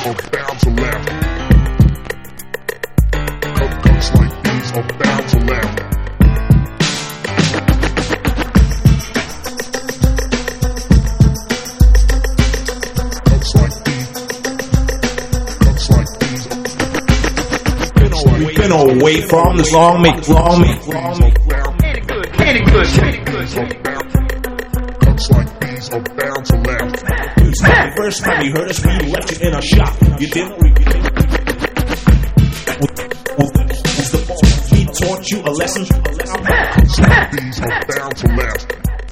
are bound to laugh. Cuts like these are bound to laugh. Cuts like these. We've been away from this long make. Any good. Cuts like these are bound to laugh. The first time you heard us, we left you in a shock. You didn't he taught you a lesson. Cuts like these are bound to laugh.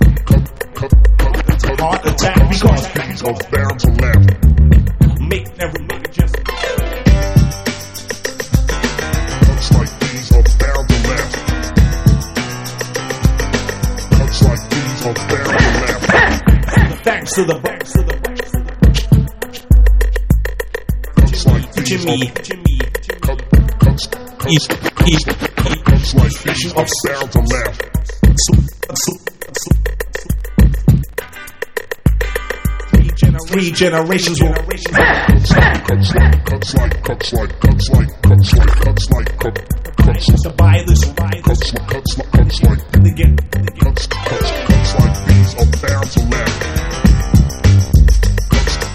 Heart attack because these are bound to laugh. Make every nigga just. Cuts like these are bound to laugh. Cuts like these are bound to laugh. Thanks to the Cuts like these Jimmy. Cuts like these are bound to laugh. Three generations will. Cuts like. To buy this. Cuts like.